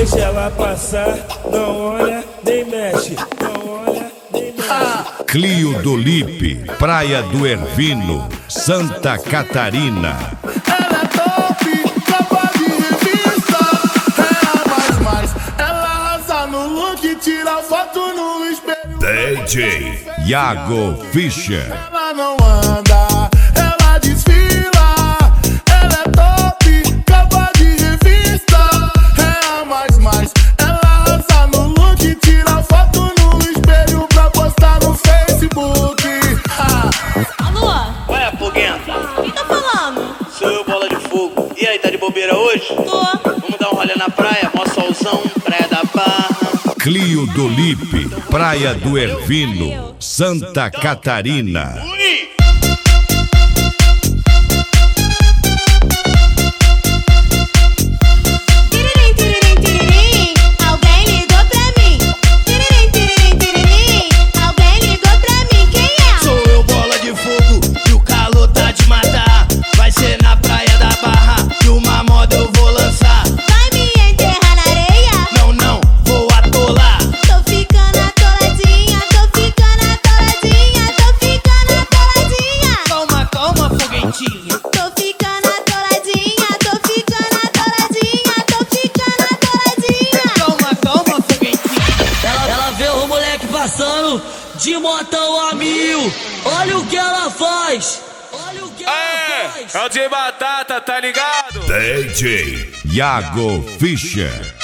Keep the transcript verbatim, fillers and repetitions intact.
Deixa ela passar, não olha, nem mexe, não olha, nem mexe. Clio do Lipe, Praia do Ervino, Santa Catarina. Ela é top, capa de revista. É a mais mais. Ela arrasa no look, tira foto no espelho. D J Iago Fischer. Ela não anda, ela desfila. Ela é top, capa de revista. É a mais mais. Ela arrasa no look, tira foto no espelho pra postar no Facebook. Ah. Alô? Ué, Foguenta, Quem tá falando? sou eu, Bola de Fogo. E aí, tá de bobeira hoje? Tô. Vamos dar um rolê na praia, mó solzão, praia da Barra. Clio do Lipe, Praia do Ervino, Santa Catarina. Ui! Tiririm, tiririm, tiririm, alguém ligou pra mim. Tiririm, tiririm, tiririm, alguém ligou pra mim. Quem é? Sou eu, Bola de Fogo, e o calor tá de matar. Vai ser na praia da Barra, e uma moda eu vou lançar. Vai me enterrar na areia? Não, não, vou atolar. Tô ficando atoladinha, tô ficando atoladinha, tô ficando atoladinha. Calma, calma, foguetinha. Tô ficando atoladinha, tô ficando atoladinha, tô ficando atoladinha. Calma, calma, foguetinha. Ela, ela vê o moleque passando de motão a mil. Olha o que ela faz. Olha o que ela É, faz. é o de batata, tá ligado? D J Iago Fischer.